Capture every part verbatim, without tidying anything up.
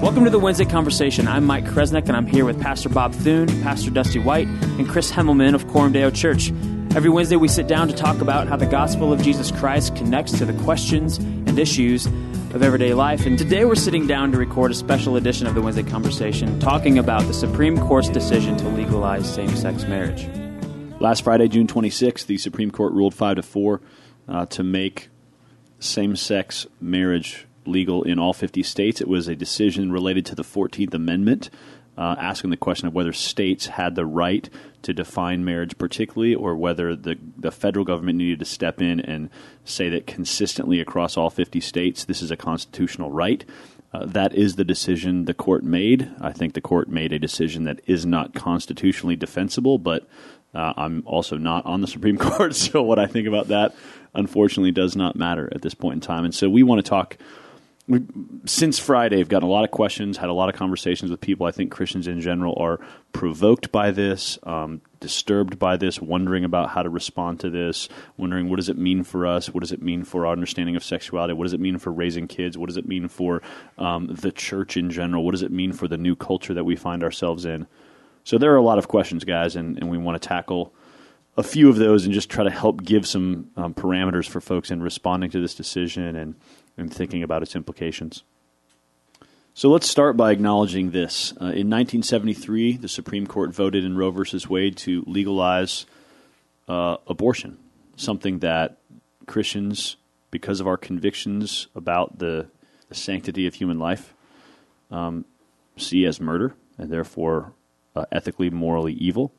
Welcome to the Wednesday Conversation. I'm Mike Kresnick, and I'm here with Pastor Bob Thune, Pastor Dusty White, and Chris Hemmelman of Coram Deo Church. Every Wednesday, we sit down to talk about how the gospel of Jesus Christ connects to the questions and issues of everyday life. And today, we're sitting down to record a special edition of the Wednesday Conversation, talking about the Supreme Court's decision to legalize same-sex marriage. Last Friday, June twenty-sixth, the Supreme Court ruled five to four uh, to make same-sex marriage legal in all fifty states. It was a decision related to the fourteenth Amendment, uh, asking the question of whether states had the right to define marriage particularly, or whether the, the federal government needed to step in and say that consistently across all fifty states, this is a constitutional right. Uh, that is the decision the court made. I think the court made a decision that is not constitutionally defensible, but uh, I'm also not on the Supreme Court, so what I think about that, unfortunately, does not matter at this point in time. And so we want to talk. We, since Friday, I've gotten a lot of questions, had a lot of conversations with people. I think Christians in general are provoked by this, um, disturbed by this, wondering about how to respond to this, wondering what does it mean for us, what does it mean for our understanding of sexuality, what does it mean for raising kids, what does it mean for um, the church in general, what does it mean for the new culture that we find ourselves in. So there are a lot of questions, guys, and, and we want to tackle a few of those and just try to help give some um, parameters for folks in responding to this decision and and thinking about its implications. So let's start by acknowledging this. Uh, in nineteen seventy-three, the Supreme Court voted in Roe versus Wade to legalize uh, abortion, something that Christians, because of our convictions about the, the sanctity of human life, um, see as murder and therefore uh, ethically, morally evil.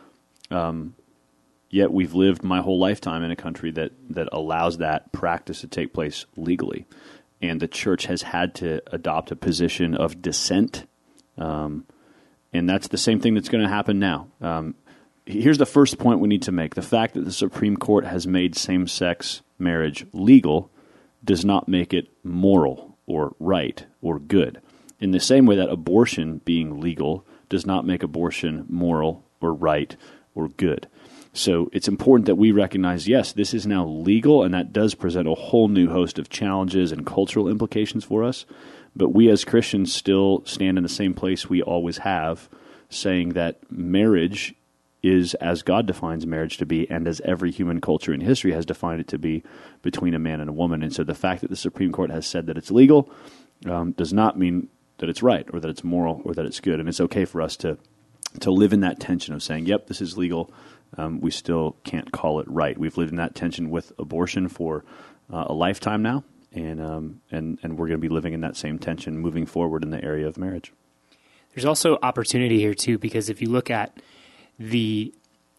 Um, Yet we've lived my whole lifetime in a country that, that allows that practice to take place legally. And the church has had to adopt a position of dissent. Um, and that's the same thing that's going to happen now. Um, here's the first point we need to make. The fact that the Supreme Court has made same-sex marriage legal does not make it moral or right or good. In the same way that abortion being legal does not make abortion moral or right or good. So it's important that we recognize, yes, this is now legal, and that does present a whole new host of challenges and cultural implications for us. But we as Christians still stand in the same place we always have, saying that marriage is as God defines marriage to be, and as every human culture in history has defined it to be, between a man and a woman. And so the fact that the Supreme Court has said that it's legal um, does not mean that it's right or that it's moral or that it's good. And it's okay for us to to live in that tension of saying, yep, this is legal. Um, we still can't call it right. We've lived in that tension with abortion for uh, a lifetime now, and um, and and we're going to be living in that same tension moving forward in the area of marriage. There's also opportunity here too, because if you look at the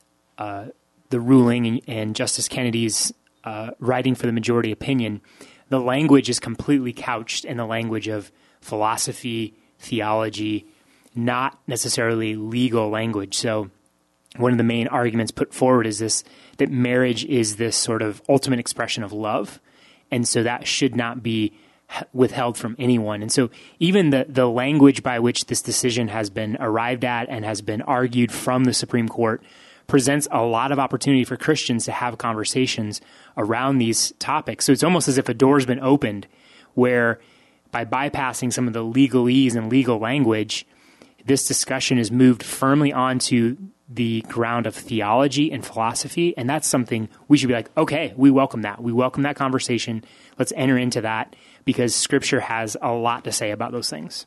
uh, the ruling and, and Justice Kennedy's uh, writing for the majority opinion, the language is completely couched in the language of philosophy, theology, not necessarily legal language. So one of the main arguments put forward is this, that marriage is this sort of ultimate expression of love. And so that should not be withheld from anyone. And so even the, the language by which this decision has been arrived at and has been argued from the Supreme Court presents a lot of opportunity for Christians to have conversations around these topics. So it's almost as if a door's been opened where by bypassing some of the legalese and legal language, this discussion is moved firmly onto the ground of theology and philosophy, and that's something we should be like, okay, we welcome that. We welcome that conversation. Let's enter into that because Scripture has a lot to say about those things.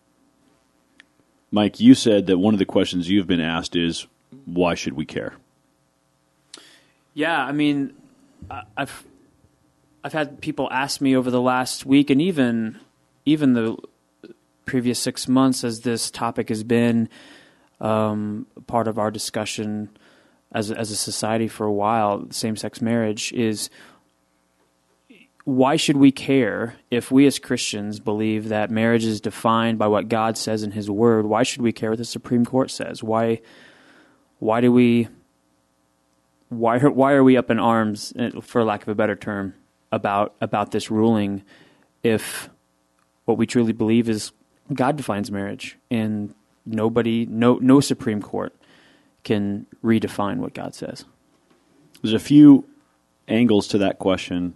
Mike, you said that one of the questions you've been asked is, why should we care? Yeah, I mean, I've I've had people ask me over the last week and even even the previous six months as this topic has been Um, part of our discussion as a, as a society for a while, same-sex marriage, is why should we care if we as Christians believe that marriage is defined by what God says in His Word? Why should we care what the Supreme Court says? Why why do we why why are we up in arms, for lack of a better term, about about this ruling if what we truly believe is God defines marriage and Nobody, no, no Supreme Court can redefine what God says. There's a few angles to that question.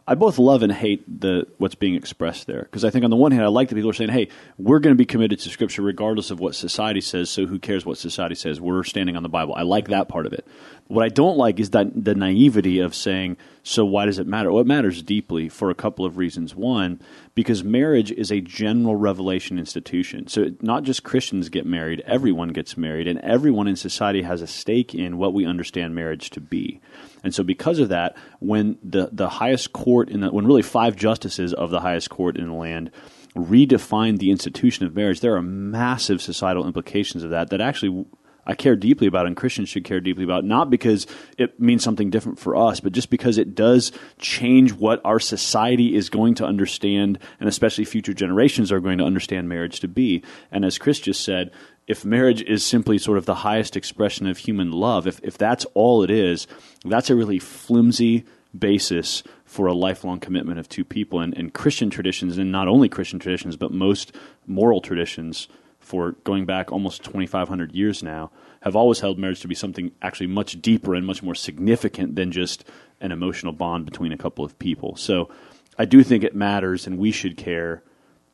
I both love and hate the what's being expressed there, because I think on the one hand I like that people are saying, hey, we're going to be committed to Scripture regardless of what society says, so who cares what society says? We're standing on the Bible. I like that part of it. What I don't like is that the naivety of saying, so why does it matter? Well, it matters deeply for a couple of reasons. One, because marriage is a general revelation institution. So not just Christians get married, everyone gets married, and everyone in society has a stake in what we understand marriage to be. And so because of that, when the, the highest court, in the, when really five justices of the highest court in the land redefined the institution of marriage, there are massive societal implications of that that actually I care deeply about, and Christians should care deeply about, not because it means something different for us, but just because it does change what our society is going to understand, and especially future generations are going to understand marriage to be. And as Chris just said, if marriage is simply sort of the highest expression of human love, if, if that's all it is, that's a really flimsy basis for a lifelong commitment of two people. And, and Christian traditions, and not only Christian traditions, but most moral traditions for going back almost twenty-five hundred years now, have always held marriage to be something actually much deeper and much more significant than just an emotional bond between a couple of people. So I do think it matters, and we should care,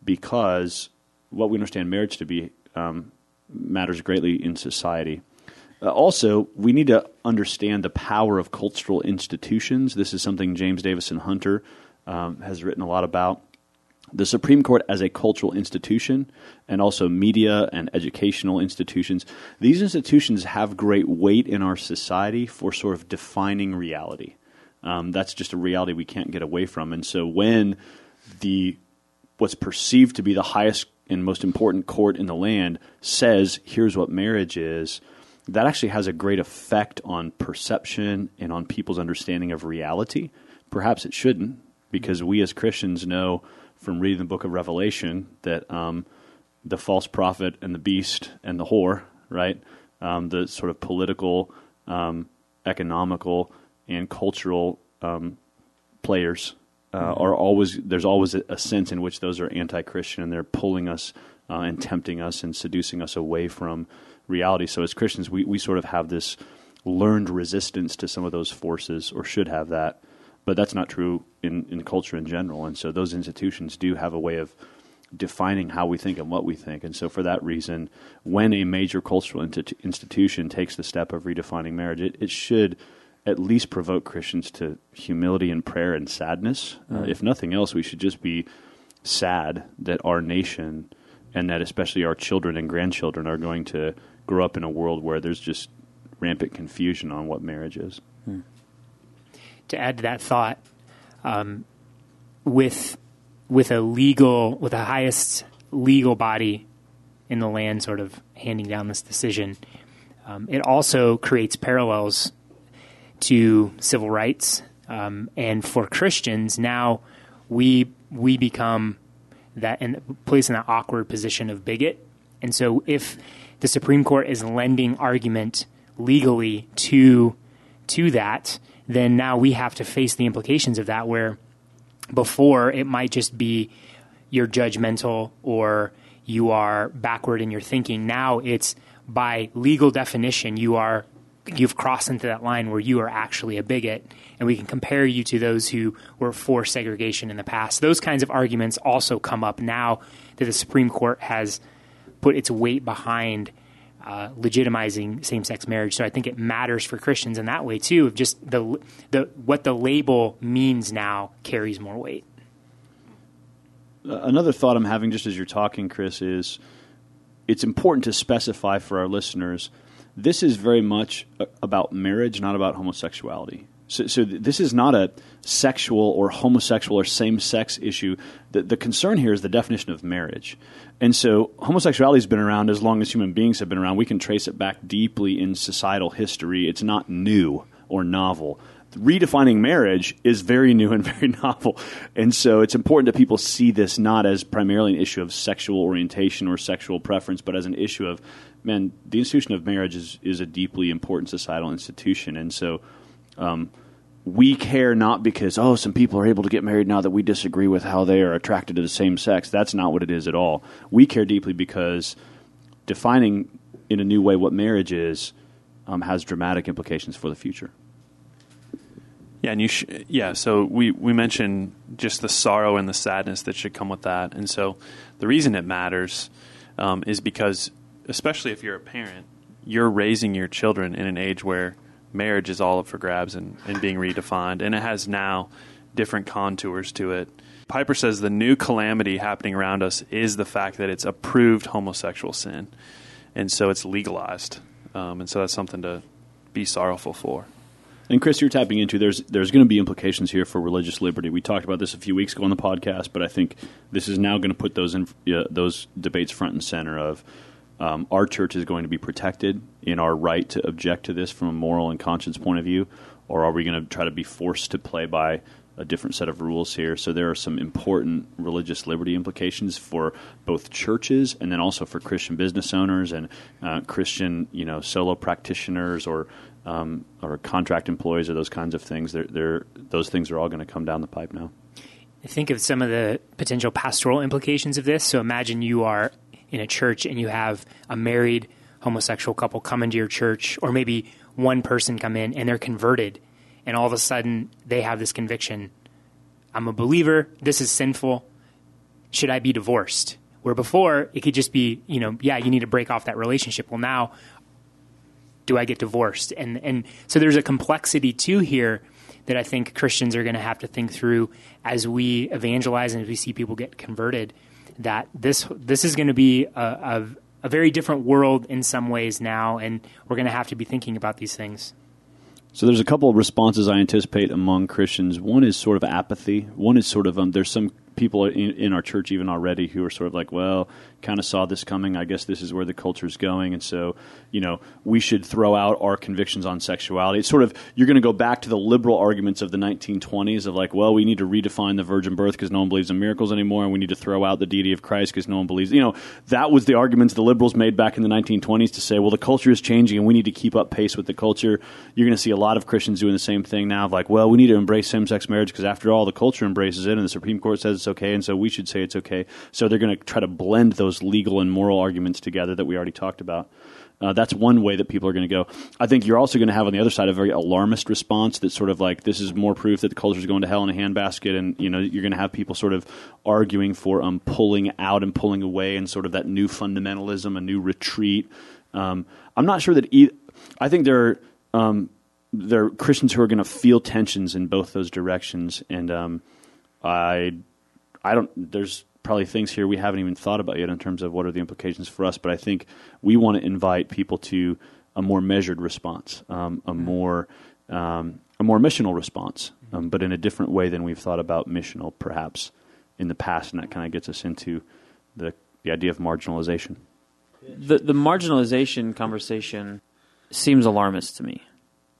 because what we understand marriage to be um, matters greatly in society. Uh, also, we need to understand the power of cultural institutions. This is something James Davison Hunter um, has written a lot about. The Supreme Court as a cultural institution, and also media and educational institutions, these institutions have great weight in our society for sort of defining reality. Um, that's just a reality we can't get away from. And so when the what's perceived to be the highest and most important court in the land says, here's what marriage is, that actually has a great effect on perception and on people's understanding of reality. Perhaps it shouldn't, because we as Christians know from reading the book of Revelation that um, the false prophet and the beast and the whore, right, um, the sort of political, um, economical, and cultural um, players uh, mm-hmm. are always, there's always a, a sense in which those are anti-Christian, and they're pulling us uh, and tempting us and seducing us away from reality. So as Christians, we, we sort of have this learned resistance to some of those forces, or should have that. But that's not true in, in culture in general. And so those institutions do have a way of defining how we think and what we think. And so for that reason, when a major cultural inti- institution takes the step of redefining marriage, it, it should at least provoke Christians to humility and prayer and sadness. Mm. Uh, if nothing else, we should just be sad that our nation, and that especially our children and grandchildren, are going to grow up in a world where there's just rampant confusion on what marriage is. Mm. To add to that thought, um, with with a legal, with the highest legal body in the land sort of handing down this decision, um, it also creates parallels to civil rights. Um, and for Christians, now we we become that in placed in that awkward position of bigot. And so if the Supreme Court is lending argument legally to to that, then now we have to face the implications of that, where before it might just be you're judgmental or you are backward in your thinking. Now it's by legal definition, you are, you've crossed into that line where you are actually a bigot, and we can compare you to those who were for segregation in the past. Those kinds of arguments also come up now that the Supreme Court has put its weight behind Uh, legitimizing same-sex marriage. So I think it matters for Christians in that way too. Just the the what the label means now carries more weight. Uh, another thought I'm having just as you're talking, Chris, is it's important to specify for our listeners, this is very much about marriage, not about homosexuality. So, so th- this is not a sexual or homosexual or same-sex issue. The, the concern here is the definition of marriage. And so homosexuality has been around as long as human beings have been around. We can trace it back deeply in societal history. It's not new or novel. Redefining marriage is very new and very novel. And so it's important that people see this not as primarily an issue of sexual orientation or sexual preference, but as an issue of, man, the institution of marriage is, is a deeply important societal institution. And so Um, we care not because, oh, some people are able to get married now that we disagree with how they are attracted to the same sex. That's not what it is at all. We care deeply because defining in a new way what marriage is um, has dramatic implications for the future. Yeah, and you sh- yeah. So we, we mentioned just the sorrow and the sadness that should come with that, and so the reason it matters um, is because, especially if you're a parent, you're raising your children in an age where marriage is all up for grabs and, and being redefined, and it has now different contours to it. Piper says the new calamity happening around us is the fact that it's approved homosexual sin, and so it's legalized, um, and so that's something to be sorrowful for. And Chris, you're tapping into there's there's going to be implications here for religious liberty. We talked about this a few weeks ago on the podcast, but I think this is now going to put those in, uh, those debates front and center of um, our church is going to be protected in our right to object to this from a moral and conscience point of view, or are we going to try to be forced to play by a different set of rules here? So there are some important religious liberty implications for both churches and then also for Christian business owners and uh, Christian, you know, solo practitioners or um, or contract employees or those kinds of things. They're, they're, those things are all going to come down the pipe now. Think of some of the potential pastoral implications of this. So imagine you are in a church and you have a married homosexual couple come into your church, or maybe one person come in and they're converted, and all of a sudden they have this conviction, I'm a believer, this is sinful, should I be divorced? Where before it could just be, you know, yeah, you need to break off that relationship. Well, now, do I get divorced? And and so there's a complexity too here that I think Christians are going to have to think through as we evangelize and as we see people get converted, that this this is going to be a, a, a very different world in some ways now, and we're going to have to be thinking about these things. So there's a couple of responses I anticipate among Christians. One is sort of apathy. One is sort of, um, there's some people in, in our church even already who are sort of like, well, kind of saw this coming. I guess this is where the culture is going. And so, you know, we should throw out our convictions on sexuality. It's sort of, you're going to go back to the liberal arguments of the nineteen twenties of like, well, we need to redefine the virgin birth because no one believes in miracles anymore. And we need to throw out the deity of Christ because no one believes, you know, that was the arguments the liberals made back in the nineteen twenties to say, well, the culture is changing and we need to keep up pace with the culture. You're going to see a lot of Christians doing the same thing now of like, well, we need to embrace same-sex marriage because after all, the culture embraces it and the Supreme Court says it's okay, and so we should say it's okay. So they're going to try to blend those legal and moral arguments together that we already talked about. Uh, that's one way that people are going to go. I think you're also going to have on the other side a very alarmist response that's sort of like, this is more proof that the culture is going to hell in a handbasket, and you know you're going to have people sort of arguing for um, pulling out and pulling away and sort of that new fundamentalism, a new retreat. Um, I'm not sure that e- – I think there are um, there are Christians who are going to feel tensions in both those directions, and um, I I don't – there's – probably things here we haven't even thought about yet in terms of what are the implications for us. But I think we want to invite people to a more measured response, um, a more um, a more missional response, um, but in a different way than we've thought about missional perhaps in the past. And that kind of gets us into the, the idea of marginalization. The, the marginalization conversation seems alarmist to me.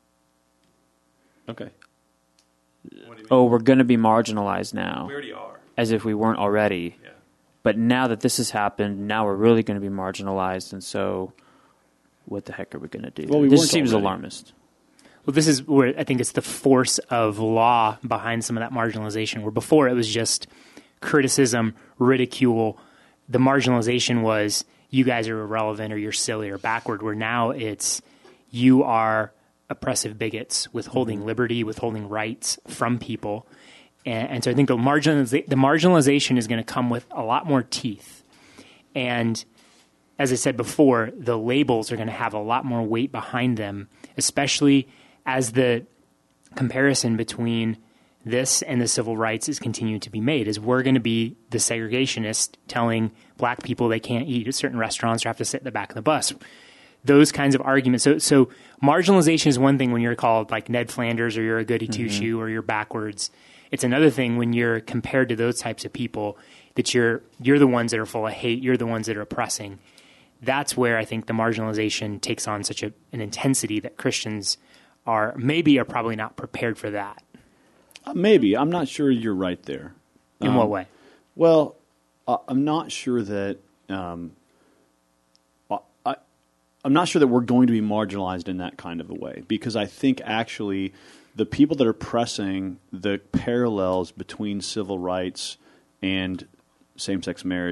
Okay. Oh, we're going to be marginalized now. We already are. As if we weren't already. Yeah. But now that this has happened, now we're really going to be marginalized, and so what the heck are we going to do? Well, we this weren't seems already. alarmist. Well, this is where I think it's the force of law behind some of that marginalization, where before it was just criticism, ridicule. The marginalization was, you guys are irrelevant or you're silly or backward, where now it's, you are oppressive bigots, withholding mm-hmm. liberty, withholding rights from people. And, and so I think the, marginaliza- the marginalization is going to come with a lot more teeth. And as I said before, the labels are going to have a lot more weight behind them, especially as the comparison between this and the civil rights is continuing to be made, is we're going to be the segregationist telling black people they can't eat at certain restaurants or have to sit in the back of the bus. Those kinds of arguments. So, so marginalization is one thing when you're called like Ned Flanders or you're a goody two-shoe mm-hmm. or you're backwards. It's another thing when you're compared to those types of people that you're you're the ones that are full of hate, you're the ones that are oppressing. That's where I think the marginalization takes on such a, an intensity that Christians are maybe are probably not prepared for that. Uh, maybe. I'm not sure you're right there. In um, what way? Well, uh, I'm not sure that um, I, I'm not sure that we're going to be marginalized in that kind of a way, because I think actually the people that are pressing the parallels between civil rights and same-sex marriage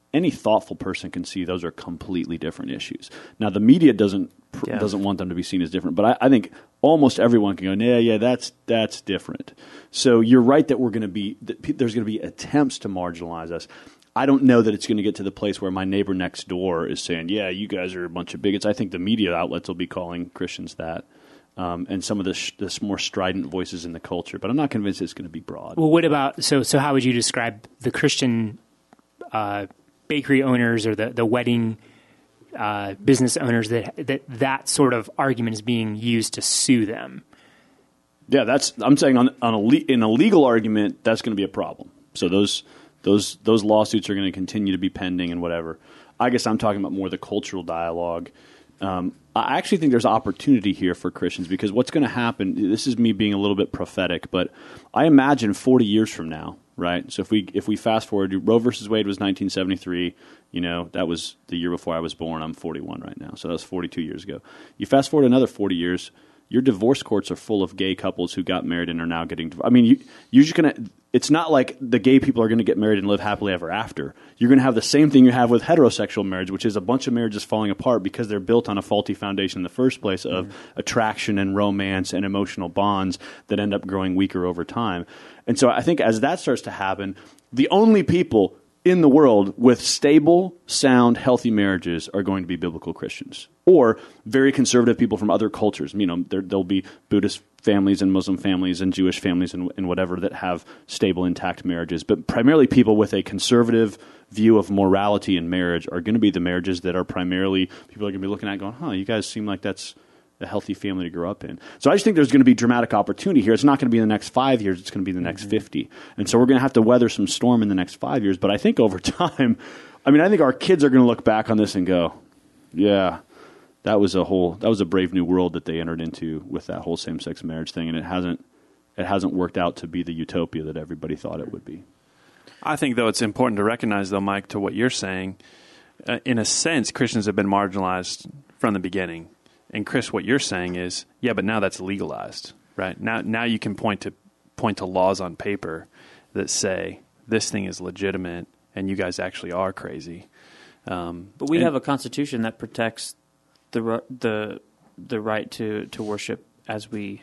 any thoughtful person can see those are completely different issues. Now, the media doesn't pr- Yeah. doesn't want them to be seen as different, but I, I think almost everyone can go, yeah, yeah, that's that's different. So you're right that we're going to be that pe- there's going to be attempts to marginalize us. I don't know that it's going to get to the place where my neighbor next door is saying, yeah, you guys are a bunch of bigots. I think the media outlets will be calling Christians that. Um, and some of the, sh- the more strident voices in the culture, but I'm not convinced it's going to be broad. Well, what about so? So, how would you describe the Christian uh, bakery owners or the the wedding uh, business owners that that that sort of argument is being used to sue them? Yeah, that's. I'm saying on on a le- in a legal argument, that's going to be a problem. So those those those lawsuits are going to continue to be pending and whatever. I guess I'm talking about more the cultural dialogue. Um, I actually think there's opportunity here for Christians because what's going to happen, this is me being a little bit prophetic, but I imagine forty years from now, right? So if we if we fast forward, Roe versus Wade was nineteen seventy-three, you know, that was the year before I was born. I'm forty-one right now, so that was forty-two years ago. You fast forward another forty years, your divorce courts are full of gay couples who got married and are now getting divorced. I mean, you, you're just going to, it's not like the gay people are going to get married and live happily ever after. You're going to have the same thing you have with heterosexual marriage, which is a bunch of marriages falling apart because they're built on a faulty foundation in the first place of mm-hmm. attraction and romance and emotional bonds that end up growing weaker over time. And so I think as that starts to happen, the only people in the world with stable, sound, healthy marriages are going to be biblical Christians or very conservative people from other cultures. You know, there, there'll be Buddhist families and Muslim families and Jewish families and, and whatever that have stable, intact marriages. But primarily people with a conservative view of morality in marriage are going to be the marriages that are primarily, people are going to be looking at going, huh, you guys seem like that's a healthy family to grow up in. So I just think there's going to be dramatic opportunity here. It's not going to be in the next five years. It's going to be the next mm-hmm. fifty. And so we're going to have to weather some storm in the next five years. But I think over time, I mean, I think our kids are going to look back on this and go, yeah, that was a whole, that was a brave new world that they entered into with that whole same-sex marriage thing. And it hasn't, it hasn't worked out to be the utopia that everybody thought it would be. I think, though, it's important to recognize, though, Mike, to what you're saying, uh, in a sense, Christians have been marginalized from the beginning. And Chris, what you're saying is, yeah, but now that's legalized, right? Now, now you can point to point to laws on paper that say this thing is legitimate, and you guys actually are crazy. Um, but we and, have a constitution that protects the the the right to, to worship as we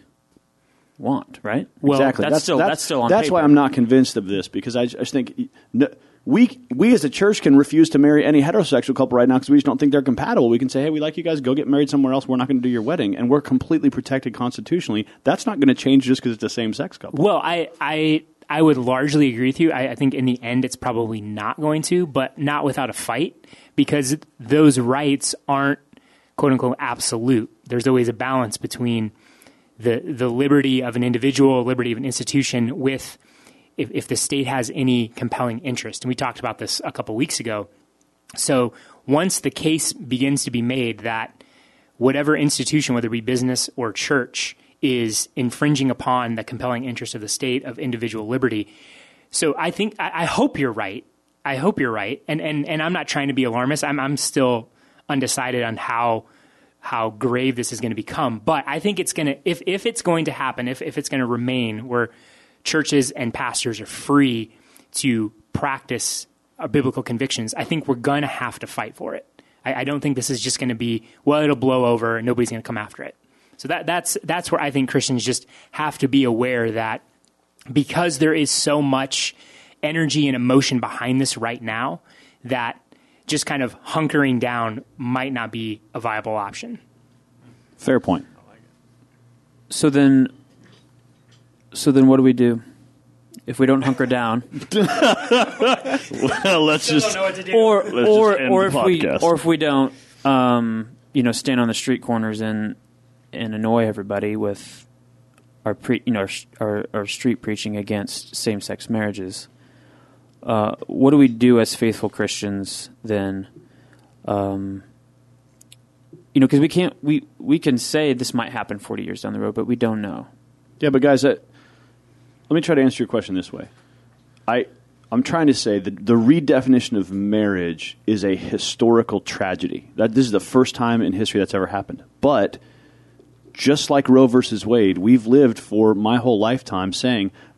want, right? Well, exactly. That's, that's still that's, that's still on That's paper. why I'm not convinced of this because I, I just think. No, We we as a church can refuse to marry any heterosexual couple right now because we just don't think they're compatible. We can say, hey, we like you guys. Go get married somewhere else. We're not going to do your wedding. And we're completely protected constitutionally. That's not going to change just because it's a same-sex couple. Well, I I, I would largely agree with you. I, I think in the end it's probably not going to, but not without a fight because those rights aren't, quote-unquote, absolute. There's always a balance between the the liberty of an individual, liberty of an institution with If, if the state has any compelling interest. And we talked about this a couple weeks ago. So once the case begins to be made that whatever institution, whether it be business or church, is infringing upon the compelling interest of the state of individual liberty. So I think, I, I hope you're right. I hope you're right. And, and, and I'm not trying to be alarmist. I'm, I'm still undecided on how how grave this is going to become. But I think it's going to, if, if it's going to happen, if, if it's going to remain where churches and pastors are free to practice uh, biblical convictions, I think we're going to have to fight for it. I, I don't think this is just going to be, well, it'll blow over and nobody's going to come after it. So that that's that's where I think Christians just have to be aware that because there is so much energy and emotion behind this right now, that just kind of hunkering down might not be a viable option. Fair point. So then... So then what do we do if we don't hunker down? Well, let's just don't know what to do. or let's or just end or the if podcast. we or if we don't um, you know, stand on the street corners and and annoy everybody with our pre, you know, our, our, our street preaching against same-sex marriages. Uh, what do we do as faithful Christians then? Um, you know, because we can't we we can say this might happen forty years down the road, but we don't know. Yeah, but guys, that, let me try to answer your question this way. I, I'm trying to say that the redefinition of marriage is a historical tragedy. That this is the first time in history that's ever happened. But just like Roe versus Wade, we've lived for my whole lifetime saying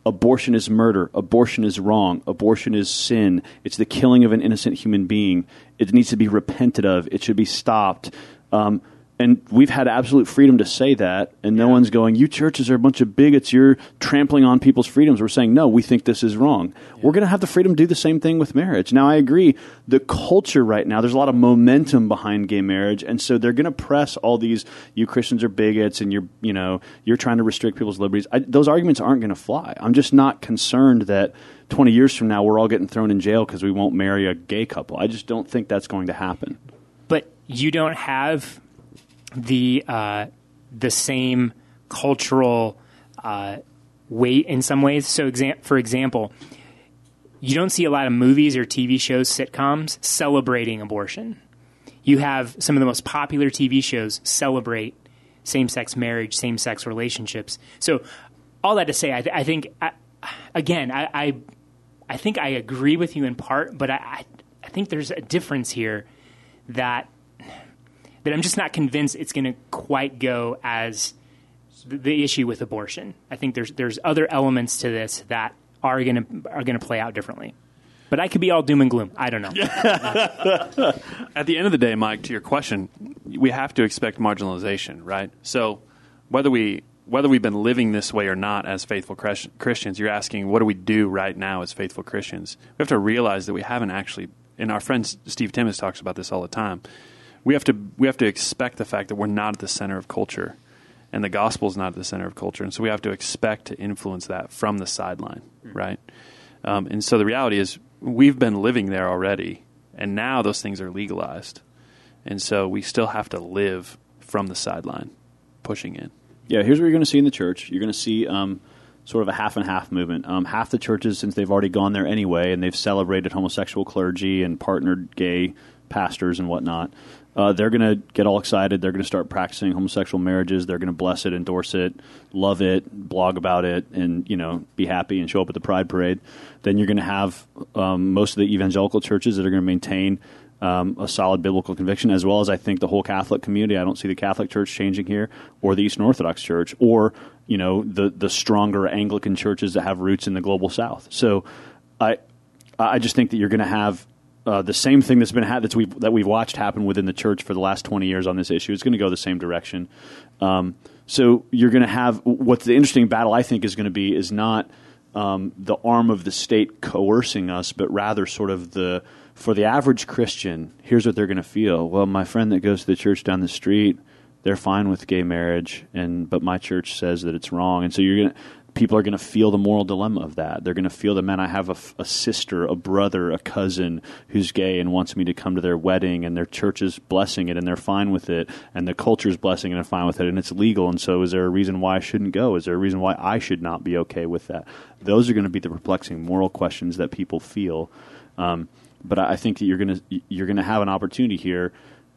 abortion is murder, abortion is wrong, abortion is sin, it's the killing of an innocent human being, it needs to be repented of, it should be stopped. Um, and we've had absolute freedom to say that, and no yeah. one's going, you churches are a bunch of bigots, you're trampling on people's freedoms. We're saying, no, we think this is wrong. Yeah. We're going to have the freedom to do the same thing with marriage. Now, I agree, the culture right now, there's a lot of momentum behind gay marriage, and so they're going to press all these, you Christians are bigots, and you're, you know, you're trying to restrict people's liberties. I, those arguments aren't going to fly. I'm just not concerned that twenty years from now we're all getting thrown in jail because we won't marry a gay couple. I just don't think that's going to happen. But you don't have the uh, the same cultural uh, weight in some ways. So, exa- for example, you don't see a lot of movies or T V shows, sitcoms, celebrating abortion. You have some of the most popular T V shows celebrate same-sex marriage, same-sex relationships. So, all that to say, I, th- I think, I, again, I, I I think I agree with you in part, but I, I, I think there's a difference here that that I'm just not convinced it's going to quite go as the, the issue with abortion. I think there's there's other elements to this that are going to are going to play out differently. But I could be all doom and gloom. I don't know. At the end of the day, Mike, to your question, we have to expect marginalization, right? So whether we whether we've been living this way or not as faithful Christians, you're asking, what do we do right now as faithful Christians? We have to realize that we haven't actually, and our friend Steve Timmis talks about this all the time, we have to we have to expect the fact that we're not at the center of culture, and the gospel is not at the center of culture, and so we have to expect to influence that from the sideline, right? Um, and so the reality is we've been living there already, and now those things are legalized, and so we still have to live from the sideline, pushing in. Yeah, here's what you're going to see in the church. You're going to see um, sort of a half and half movement. Um, half the churches, since they've already gone there anyway, and they've celebrated homosexual clergy and partnered gay pastors and whatnot, uh, they're going to get all excited. They're going to start practicing homosexual marriages. They're going to bless it, endorse it, love it, blog about it, and you know, be happy and show up at the Pride Parade. Then you're going to have um, most of the evangelical churches that are going to maintain Um, a solid biblical conviction, as well as I think the whole Catholic community. I don't see the Catholic Church changing here, or the Eastern Orthodox Church, or you know the the stronger Anglican churches that have roots in the global South. So, I I just think that you're going to have uh, the same thing that's been ha- that's we've, that we've watched happen within the church for the last twenty years on this issue. It's going to go the same direction. Um, so you're going to have what's the interesting battle I think is going to be is not um, the arm of the state coercing us, but rather sort of the for the average Christian, here's what they're going to feel. Well, my friend that goes to the church down the street, they're fine with gay marriage, and but my church says that it's wrong. And so you're going to, people are going to feel the moral dilemma of that. They're going to feel that, man, I have a, a sister, a brother, a cousin who's gay and wants me to come to their wedding, and their church is blessing it, and they're fine with it, and the culture is blessing it and fine with it, and it's legal. And so is there a reason why I shouldn't go? Is there a reason why I should not be okay with that? Those are going to be the perplexing moral questions that people feel. Um, But I think that you're going to you're going to have an opportunity here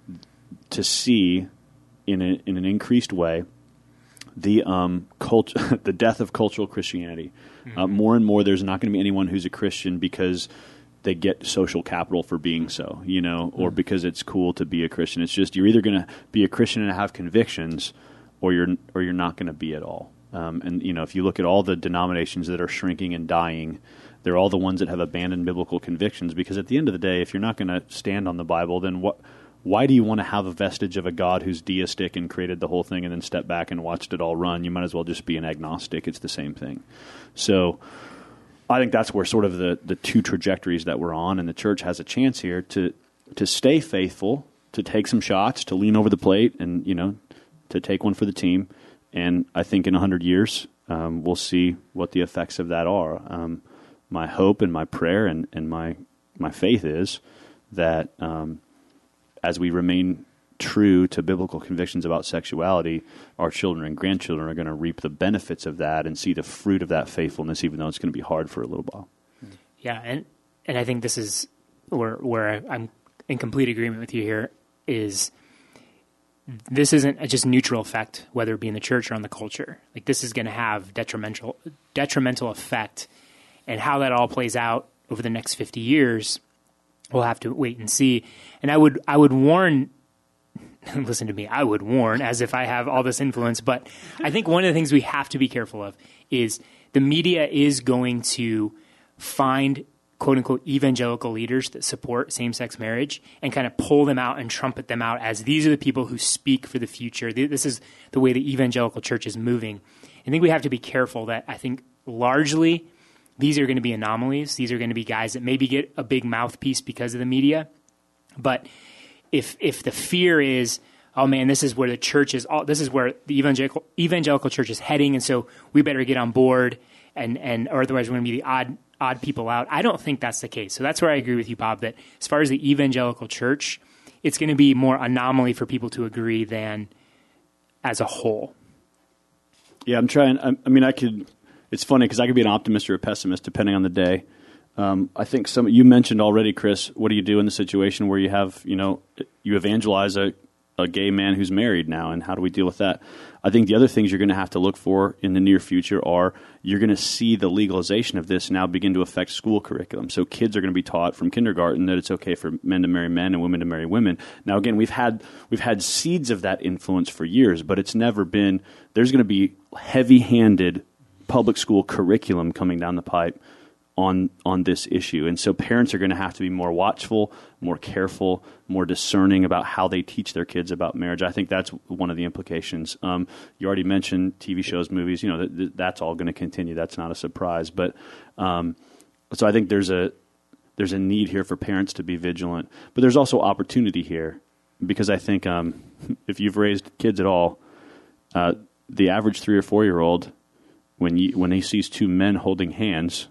to see, in a, in an increased way, the um cult the death of cultural Christianity. Mm-hmm. Uh, more and more, there's not going to be anyone who's a Christian because they get social capital for being so, you know, or mm-hmm. because it's cool to be a Christian. It's just you're either going to be a Christian and have convictions, or you're or you're not going to be at all. Um, and you know, if you look at all the denominations that are shrinking and dying, they're all the ones that have abandoned biblical convictions, because at the end of the day, if you're not going to stand on the Bible, then what? Why do you want to have a vestige of a God who's deistic and created the whole thing and then step back and watched it all run? You might as well just be an agnostic. It's the same thing. So I think that's where sort of the, the two trajectories that we're on, and the church has a chance here to to stay faithful, to take some shots, to lean over the plate, and you know, to take one for the team. And I think in a hundred years, um, we'll see what the effects of that are. Um, My hope and my prayer and, and my my faith is that um, as we remain true to biblical convictions about sexuality, our children and grandchildren are going to reap the benefits of that and see the fruit of that faithfulness, even though it's going to be hard for a little while. Yeah, and and I think this is where where I'm in complete agreement with you here, is this isn't a just neutral effect, whether it be in the church or on the culture. Like, this is going to have detrimental detrimental effect. And how that all plays out over the next fifty years, we'll have to wait and see. And I would I would warn, listen to me, I would warn as if I have all this influence, but I think one of the things we have to be careful of is the media is going to find quote unquote evangelical leaders that support same-sex marriage and kind of pull them out and trumpet them out as these are the people who speak for the future. This is the way the evangelical church is moving. I think we have to be careful that I think largely these are going to be anomalies. These are going to be guys that maybe get a big mouthpiece because of the media. But if if the fear is, oh man, this is where the church is, all, this is where the evangelical evangelical church is heading, and so we better get on board, and and or otherwise we're going to be the odd odd people out. I don't think that's the case. So that's where I agree with you, Bob, that as far as the evangelical church, it's going to be more anomaly for people to agree than as a whole. Yeah, I'm trying. I, I mean, I could. It's funny because I could be an optimist or a pessimist depending on the day. Um, I think some you mentioned already, Chris. What do you do in the situation where you have, you know, you evangelize a, a gay man who's married now, and how do we deal with that? I think the other things you're going to have to look for in the near future are you're going to see the legalization of this now begin to affect school curriculum. So kids are going to be taught from kindergarten that it's okay for men to marry men and women to marry women. Now, again, we've had we've had seeds of that influence for years, but it's never been. There's going to be heavy-handed public school curriculum coming down the pipe on on this issue. And so parents are going to have to be more watchful, more careful, more discerning about how they teach their kids about marriage. I think that's one of the implications. Um, you already mentioned T V shows, movies, you know, th- th- that's all going to continue. That's not a surprise. But um, so I think there's a there's a need here for parents to be vigilant. But there's also opportunity here because I think um, if you've raised kids at all, uh, the average three or four-year-old, when you, when he sees two men holding hands,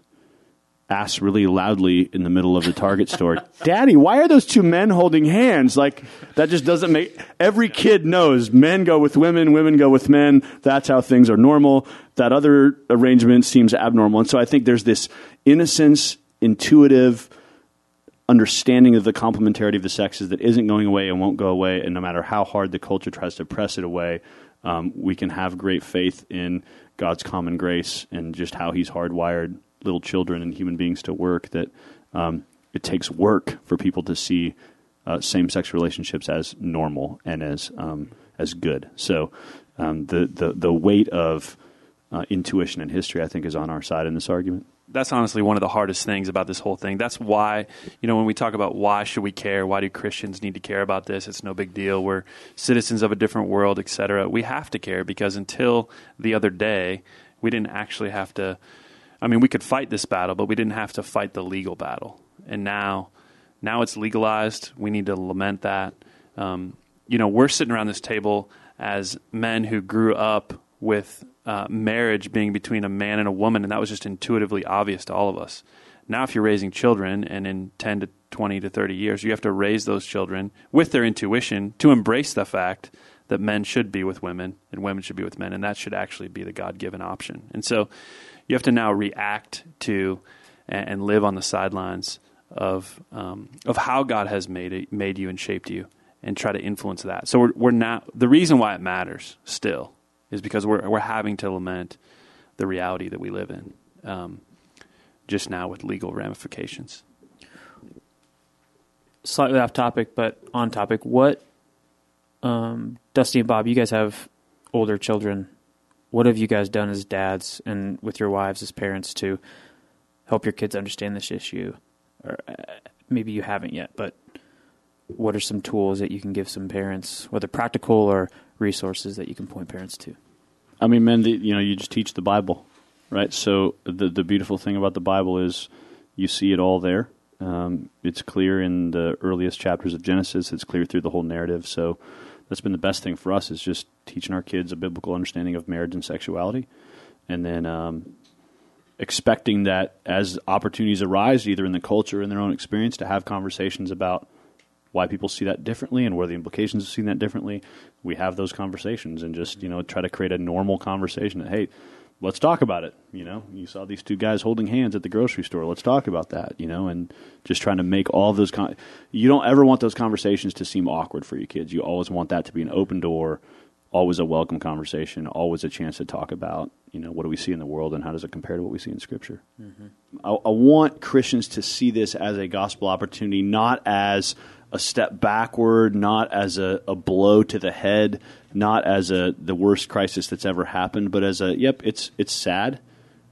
asks really loudly in the middle of the Target store, "Daddy, why are those two men holding hands?" Like, that just doesn't make... Every kid knows men go with women, women go with men. That's how things are normal. That other arrangement seems abnormal. And so I think there's this innocence, intuitive understanding of the complementarity of the sexes that isn't going away and won't go away. And no matter how hard the culture tries to press it away, um, we can have great faith in God's common grace and just how he's hardwired little children and human beings to work, that um, it takes work for people to see uh, same-sex relationships as normal and as um, as good. So um, the, the, the weight of uh, intuition and history, I think, is on our side in this argument. That's honestly one of the hardest things about this whole thing. That's why, you know, when we talk about why should we care, why do Christians need to care about this, it's no big deal, we're citizens of a different world, et cetera. We have to care because until the other day, we didn't actually have to, I mean, we could fight this battle, but we didn't have to fight the legal battle. And now, now it's legalized. We need to lament that. Um, you know, we're sitting around this table as men who grew up with uh, marriage being between a man and a woman, and that was just intuitively obvious to all of us. Now, if you're raising children, and in ten to twenty to thirty years, you have to raise those children with their intuition to embrace the fact that men should be with women and women should be with men, and that should actually be the God-given option. And so you have to now react to and, and live on the sidelines of um, of how God has made it, made you and shaped you, and try to influence that. So we're, we're not, the reason why it matters still is because we're we're having to lament the reality that we live in, um, just now with legal ramifications. Slightly off topic, but on topic. What, um, Dusty and Bob, you guys have older children. What have you guys done as dads and with your wives as parents to help your kids understand this issue? Or uh, maybe you haven't yet, but what are some tools that you can give some parents, whether practical or resources that you can point parents to? I mean, man, the, you know, you just teach the Bible, right? So the the beautiful thing about the Bible is you see it all there. Um, it's clear in the earliest chapters of Genesis. It's clear through the whole narrative. So that's been the best thing for us, is just teaching our kids a biblical understanding of marriage and sexuality, and then um, expecting that as opportunities arise, either in the culture or in their own experience, to have conversations about why people see that differently and what are the implications of seeing that differently. We have those conversations and just, you know, try to create a normal conversation that, hey, let's talk about it. You know, you saw these two guys holding hands at the grocery store. Let's talk about that, you know, and just trying to make all of those con- you don't ever want those conversations to seem awkward for your kids. You always want that to be an open door, always a welcome conversation, always a chance to talk about, you know, what do we see in the world and how does it compare to what we see in Scripture. Mm-hmm. I, I want Christians to see this as a gospel opportunity, not as a step backward, not as a, a blow to the head, not as a the worst crisis that's ever happened, but as a, yep, it's it's sad.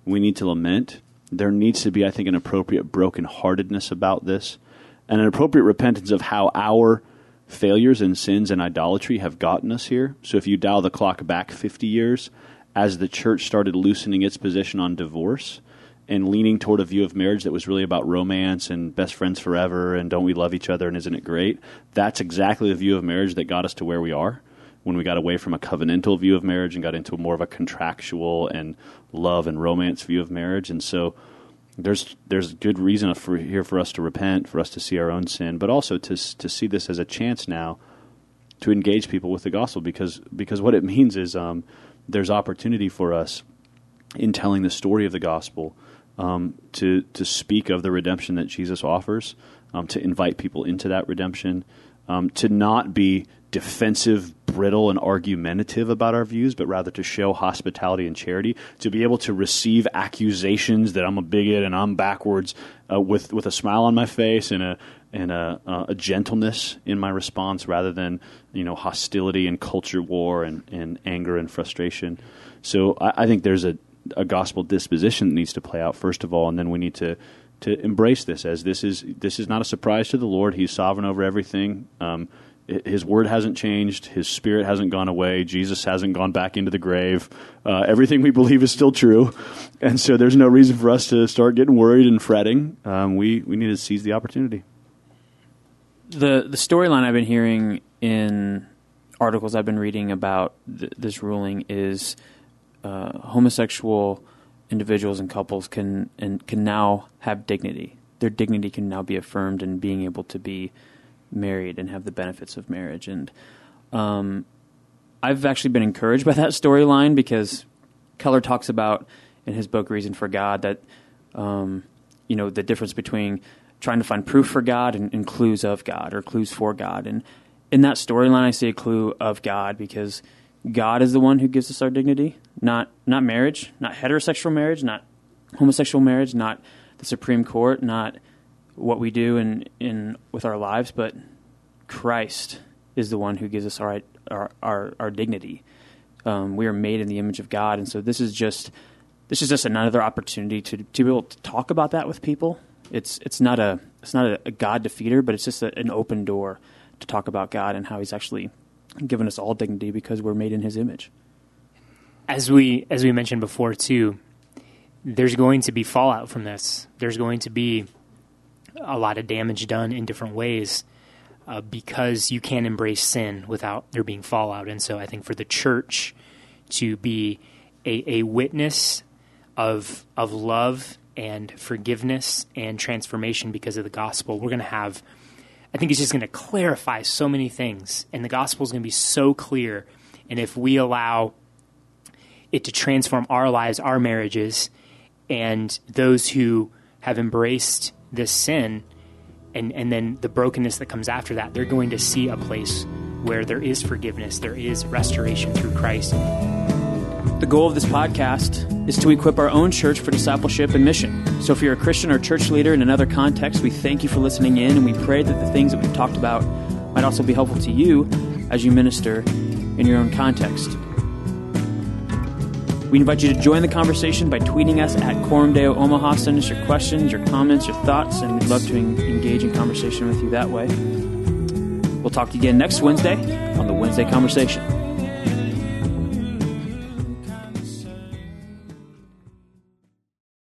We need to lament. There needs to be, I think, an appropriate brokenheartedness about this and an appropriate repentance of how our failures and sins and idolatry have gotten us here. So if you dial the clock back fifty years, as the church started loosening its position on divorce and leaning toward a view of marriage that was really about romance and best friends forever and don't we love each other and isn't it great, that's exactly the view of marriage that got us to where we are when we got away from a covenantal view of marriage and got into more of a contractual and love and romance view of marriage. And so there's there's good reason for here for us to repent, for us to see our own sin, but also to to see this as a chance now to engage people with the gospel, because because what it means is um, there's opportunity for us in telling the story of the gospel um, to to speak of the redemption that Jesus offers, um, to invite people into that redemption, um, to not be defensive, brittle, and argumentative about our views, but rather to show hospitality and charity, to be able to receive accusations that I'm a bigot and I'm backwards uh, with with a smile on my face and a and a, uh, a gentleness in my response, rather than you know hostility and culture war and, and anger and frustration. So I, I think there's a, a gospel disposition that needs to play out first of all, and then we need to to embrace this as this is this is not a surprise to the Lord. He's sovereign over everything. Um, His word hasn't changed. His spirit hasn't gone away. Jesus hasn't gone back into the grave. Uh, everything we believe is still true. And so there's no reason for us to start getting worried and fretting. Um, we, we need to seize the opportunity. The the storyline I've been hearing in articles I've been reading about th- this ruling is uh, homosexual individuals and couples can and can now have dignity. Their dignity can now be affirmed in being able to be married and have the benefits of marriage. And um, I've actually been encouraged by that storyline, because Keller talks about in his book Reason for God that um, you know the difference between trying to find proof for God and, and clues of God, or clues for God. And in that storyline, I see a clue of God, because God is the one who gives us our dignity, not not marriage, not heterosexual marriage, not homosexual marriage, not the Supreme Court, not what we do in, in with our lives, but Christ is the one who gives us our our our, our dignity. Um, we are made in the image of God, and so this is just this is just another opportunity to to be able to talk about that with people. It's it's not a it's not a, a God defeater, but it's just a, an open door to talk about God and how He's actually given us all dignity because we're made in His image. As we as we mentioned before too, there's going to be fallout from this. There's going to be a lot of damage done in different ways uh, because you can't embrace sin without there being fallout. And so I think for the church to be a, a witness of of love and forgiveness and transformation because of the gospel, we're going to have, I think it's just going to clarify so many things, and the gospel is going to be so clear. And if we allow it to transform our lives, our marriages, and those who have embraced this sin and, and then the brokenness that comes after that, they're going to see a place where there is forgiveness, there is restoration through Christ. The goal of this podcast is to equip our own church for discipleship and mission. So if you're a Christian or church leader in another context, we thank you for listening in, and we pray that the things that we've talked about might also be helpful to you as you minister in your own context. We invite you to join the conversation by tweeting us at Coram Deo Omaha. Send us your questions, your comments, your thoughts, and we'd love to en- engage in conversation with you that way. We'll talk to you again next Wednesday on the Wednesday Conversation.